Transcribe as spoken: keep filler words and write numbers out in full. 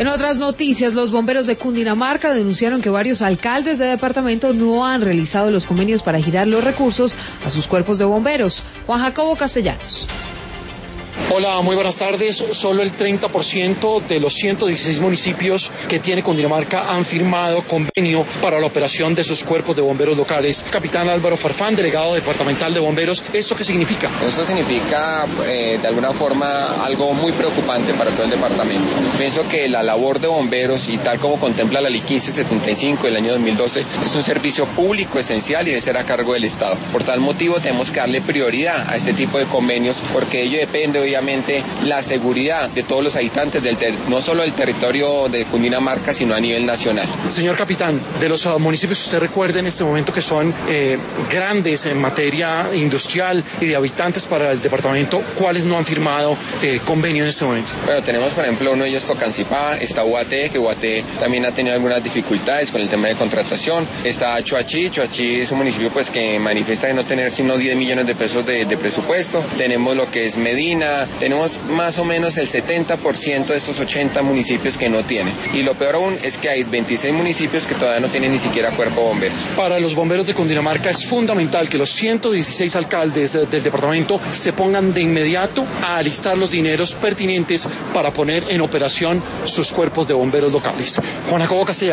En otras noticias, los bomberos de Cundinamarca denunciaron que varios alcaldes de departamento no han realizado los convenios para girar los recursos a sus cuerpos de bomberos. Juan Jacobo Castellanos. Hola, muy buenas tardes. Solo el treinta por ciento de los ciento dieciséis municipios que tiene Cundinamarca han firmado convenio para la operación de sus cuerpos de bomberos locales. Capitán Álvaro Farfán, delegado departamental de bomberos, ¿esto qué significa? Esto significa, eh, de alguna forma, algo muy preocupante para todo el departamento. Pienso que la labor de bomberos, y tal como contempla la Ley quince setenta y cinco del año dos mil doce, es un servicio público esencial y debe ser a cargo del Estado. Por tal motivo, tenemos que darle prioridad a este tipo de convenios, porque ello depende, obviamente, la seguridad de todos los habitantes, del ter- no solo del territorio de Cundinamarca, sino a nivel nacional. Señor capitán, de los uh, municipios que usted recuerda en este momento que son eh, grandes en materia industrial y de habitantes para el departamento, ¿cuáles no han firmado eh, convenio en este momento? Bueno, tenemos por ejemplo uno de ellos Tocancipá, está Ubaté, que Ubaté también ha tenido algunas dificultades con el tema de contratación, está Choachí, Choachí es un municipio pues que manifiesta de no tener sino diez millones de pesos de, de presupuesto, tenemos lo que es Medina, tenemos más o menos el setenta por ciento de estos ochenta municipios que no tienen. Y lo peor aún es que hay veintiséis municipios que todavía no tienen ni siquiera cuerpo de bomberos. Para los bomberos de Cundinamarca es fundamental que los ciento dieciséis alcaldes del departamento se pongan de inmediato a alistar los dineros pertinentes para poner en operación sus cuerpos de bomberos locales. Juan Jacobo Castellanos.